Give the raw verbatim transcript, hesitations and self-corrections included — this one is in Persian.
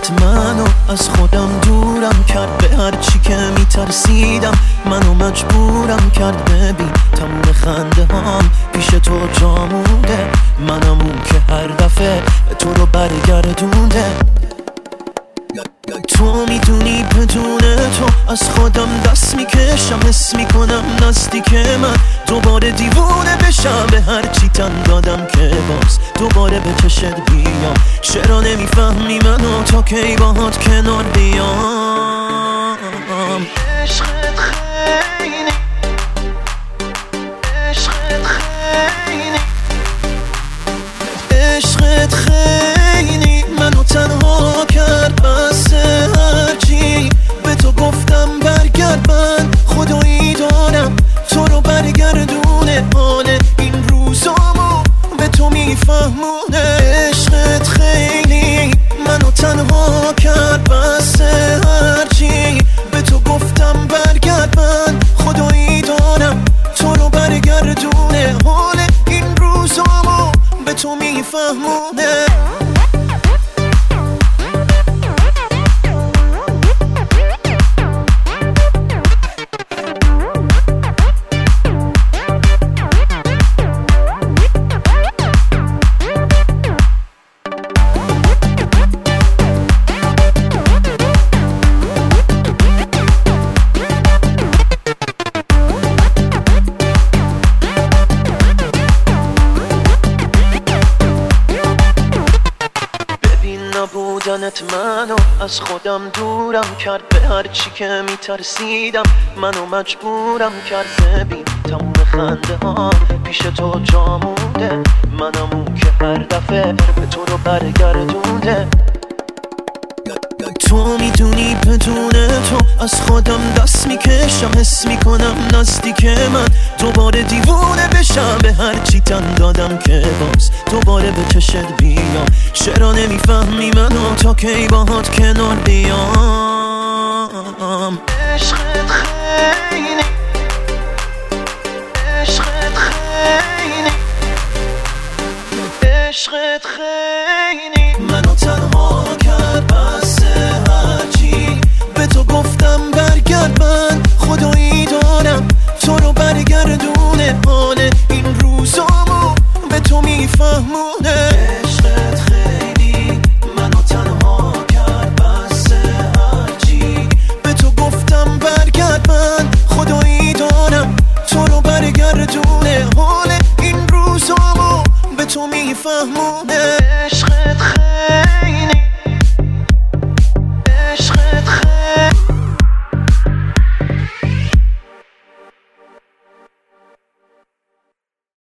بودنت منو از خودم دورم کرد، به هر چی که میترسیدم منو مجبورم کرد. ببین تموم خنده هام پیش تو جا مونده، منم اون که هر دفعه تو رو برگردونده. تو میدونی بدون تو از خودم دست میکشم، حس میکنم نزدیک من دوباره دیوونه بشم. به هر چی تن دادم که باز دوباره به چشت بیام. چرا نمیفهمی منو تا کی باهات کنار بیام؟ عشقت خیلی عشقت خیلی عشقت خیلی منو تنها کرد. بس هرچی به تو گفتم برگرد، من خدایی دارم تو رو برگردونه. حال این روزامو به تو میفهمونه. عشقت خیلی منو تنها کرد، بس هرچی به تو گفتم برگرد، من خدایی دارم تو رو برگردونه. حال این روزامو به تو میفهمونه. بودنت منو از خودم دورم کرد، به هر چی که میترسیدم منو مجبورم کرد. ببین تموم خنده ها پیش تو جا مونده، منم اون که هر دفعه به تو رو برگردونده. تو میدونی بدون تو از خودم دست میکشم، حس میکنم نزدیک من دوباره دیوونه بشم. به هر چی تن دادم که باز دوباره به چشت بیام. چرا نمیفهمی منو تا کی باهات کنار بیام؟ عشقت خیلی عشقت خیلی عشقت خیلی